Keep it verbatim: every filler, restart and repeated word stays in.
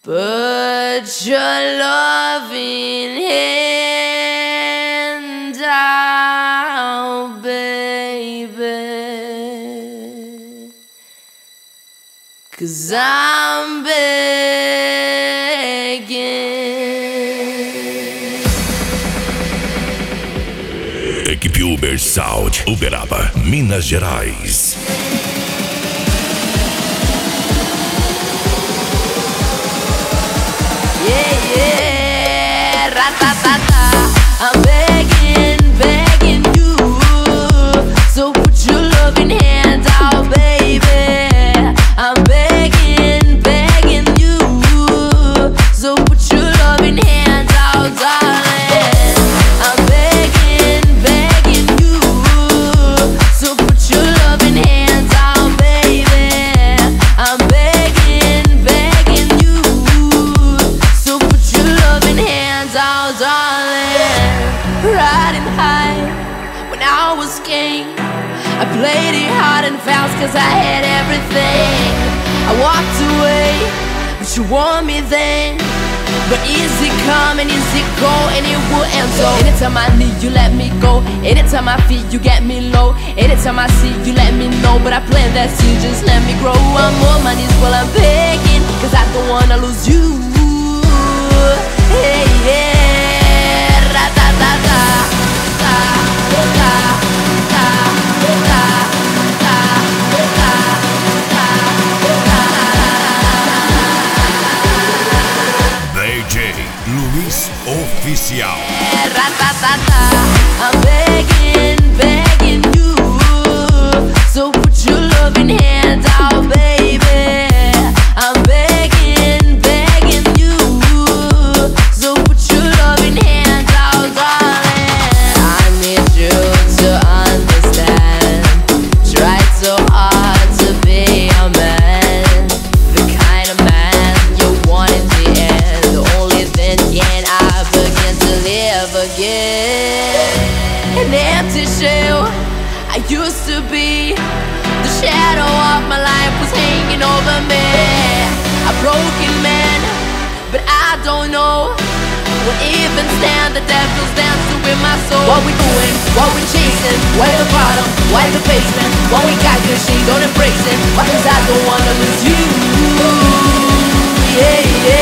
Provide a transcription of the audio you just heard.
Put your loving hand out, baby, 'cause I'm begging. Equipe Uber Sound, Uberaba, Minas Gerais. Yeah, yeah, ra-ta-ta-ta. I'm begging, begging you. So put your loving hand out, baby. I'm begging, begging you. So put your loving hand out, darling. I'm begging, begging you. So put your loving hands out, baby. I'm begging, begging you. So put your loving hands out, darling. Riding high when I was king, I played it hard and fast 'cause I had everything. I walked away, but you want me then. But easy come and easy go, and it will end so. Anytime I need you, let me go. Anytime I feel you, get me low. Anytime I see you, let me know. But I plant that seed, just let me grow. I'm on my knees while I'm begging, 'cause I don't wanna lose you. Hey, yeah, ra-ta-ta-ta, ta, ta, ta, ta, ta, ta, ta, ta. D J Luiz Oficial. Yeah, ra-ta-ta-ta. I'm begging, begging you. So put your loving hand out, baby. I'm begging, begging you. So put your loving hands out, darling. I need you to understand. Tried so hard to be a man, the kind of man you want in the end. Only then can I begin to live again. An empty shell I used to be. The shadow of my life was hanging over me. A broken man, but I don't know what even stand. The devil's dancing with my soul. What we doing? What we chasing? Why the bottom? Why the basement? What we got good, she don't embrace it. Why? 'Cause I don't wanna lose you. Yeah, yeah.